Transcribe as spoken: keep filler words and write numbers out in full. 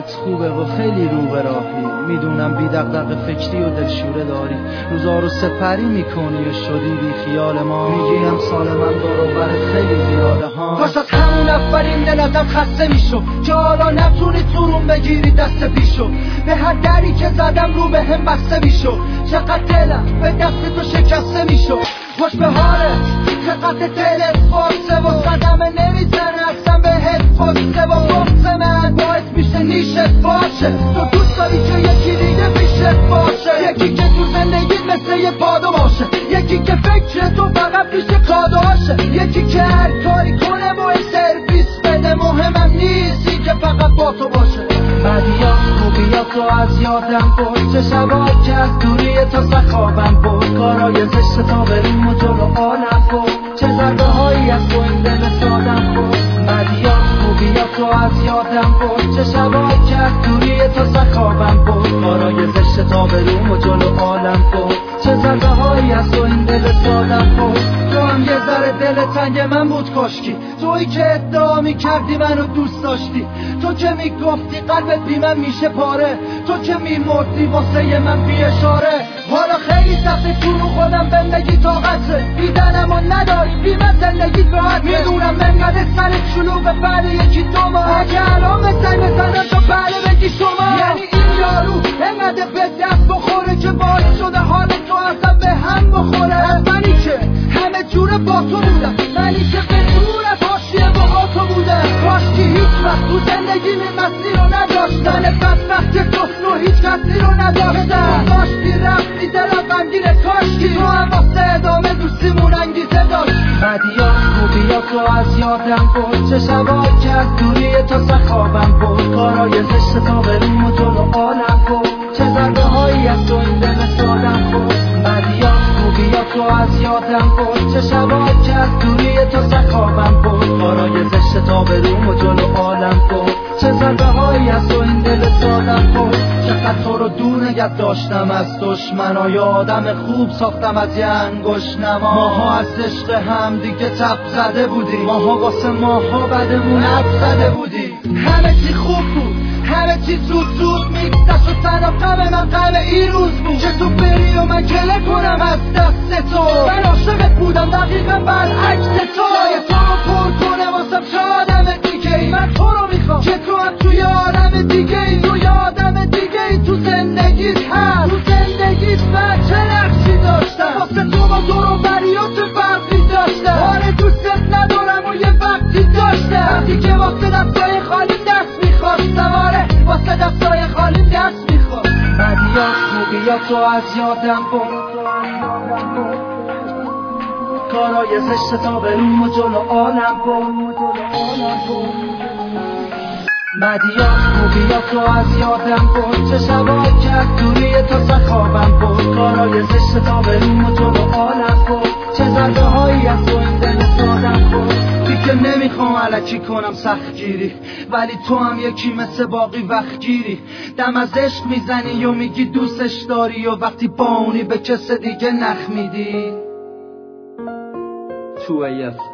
حالت خوبه و خیلی رو به راهی. میدونم بی دغدغه فکری و دلشوره داری، روزا رو سپری میکنی و شدی بی خیال ما. میگی امسال من دور خیلی زیاده ها. کاش از همون اولین دلتم خسته میشو که حالا نتونی تورون بگیری دست پیشو. به هر دری که زدم رو به هم بسته میشو. چقدر دلم به دست تو شکسته میشو. خوش به حالت چقدر دلت فاسه و صدمه نمیزنه اصلا بهت فاسه و بغض من باعث میشه نیشت باشه. تو دوست داری که یکی دیگه پیشت باشه، یکی که تو زندگی مثل یه پادو باشه، یکی که فکر تو فقط پیش کادوهاشه، یکی که هر کاری کنه و سرویس بده. مهمم نیستی که فقط با تو باشه. بدیات خوبیات تو از یادم برد، چه شبا که از دوری تو سخابم برد، کارای زشت تا بریم و جلو آلم برد، چه ضربه هایی از تو این دل سادم برد. بدیات خوبیات تو از یادم برد، چه شبا که از دوری تو سخابم برد، کارای زشت تا بریم و جلو آلم برد، چه ضربه هایی از تو این دل سادم برد. تو هم یه ذره دل تنگ من بود کاشکی، تویی که ادعا میکردی منو دوست داشتی، تو که میگفتی قلبت بی من میشه پاره، تو که میمردی واسه من بی اشاره. حالا خیلی سخته تو رو خودم بندگی طاقته، دیدنم و نداری بی من زندگی راحت. میدونم منقدر سرت شلوغه بعد یکی دو ماه، اگه الان بزن بزنم تو بله بگی شما. یعنی این یارو انقدر به دست بخوره که باعث شده حال تو اصلا به هم بخوره. از منی که همه جوره با تو بودم، منی که به دورت حاشیه با تو بودم، کاش که هیچ وقت تو زندگی می مسیر رو نداشتن بدبخت تو رو هیچ کسی رو نداشتن. کاشکی رفتی دلم غمگیره، کاشکی تو هم واسه ادامه دوستیمون انگیزه داشت. بدیات خوبیات تو از یادم برد، چه شبا که از دوری تو سخابم برد، کارای زشت تا بریم و جلو آلم برد، چه ضربه هایی از تو این دل سادم برد. بدیات خوبیات تو از یادم برد، چه شبا که از دوری تو سخابم برد، کارای زشت تا بریم و جلو آلم برد، چه ضربه هایی از تو این دل سادم برد. چقدر تو رو دور نگه داشتم از دشمنا، یادم خوب ساختم از یه انگشت نما. ماها از عشق هم دیگه تب زده بودیم، ماها واسه ماها بدمون حد زده بودیم. همه چی خوب بود، همه چی زود زود میگذشت و تنها غم من غم این روز بود که تو بری و من گله کنم از دست تو. من عاشقت بودم دقیقا برعکس تو، جای تو رو پر کنه واسم چه آدم دیگه ای. من تو رو میخوام که تو هم توی آدم دیگه ای، توی آدم دیگه ای. تو زندگیت هست، تو زندگیت من چه نقشی داشتم واسه تو با دور و بری و چه فرقی داشتم. آره دوستت ندارم و یه وقتی داشتم وقتی که واسه دستای خالی دست میخواستم، آره واسه دستای خالی دست میخواست. بدیات خوبیات تو از یادم برد، کارای زشت تا بریم و جلو آلم برد. بدیات خوبیات تو از یادم برد، چه شبا که از دوری تو سخابم برد، کارای زشت تا بریم و جلو آلم برد، چه ضربه هایی از تو این دل سادم برد. دیگه نمیخوام علکی کنم سخت گیری، ولی تو هم یکی مثل باقی وقت گیری. دم از عشق میزنی و میگی دوستش داری و وقتی با اونی به کس دیگه نخ میدی. تو ایف